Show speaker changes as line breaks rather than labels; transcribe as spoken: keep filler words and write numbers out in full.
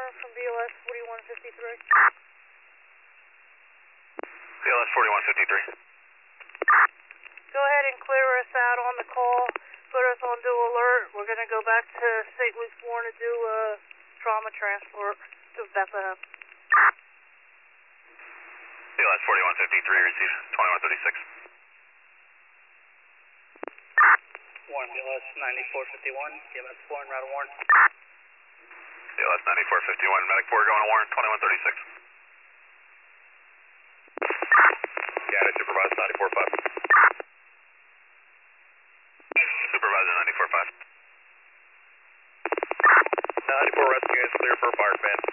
calling from B L S forty-one fifty-three.
B L S forty-one fifty-three.
Go ahead and clear us out on the call. Put us on do alert. We're going to go back to Saint Luke's Warren to do a trauma transport to Bethlehem.
B L S forty-one fifty-three, receive twenty-one thirty-six.
Warren, B L S ninety-four fifty-one, E M S four en route to Warren.
B L S ninety-four fifty-one, medic four going to Warren, twenty-one thirty-six. Data supervisor ninety-four five. Supervisor ninety-four five. ninety-four rescue is clear for fire fan.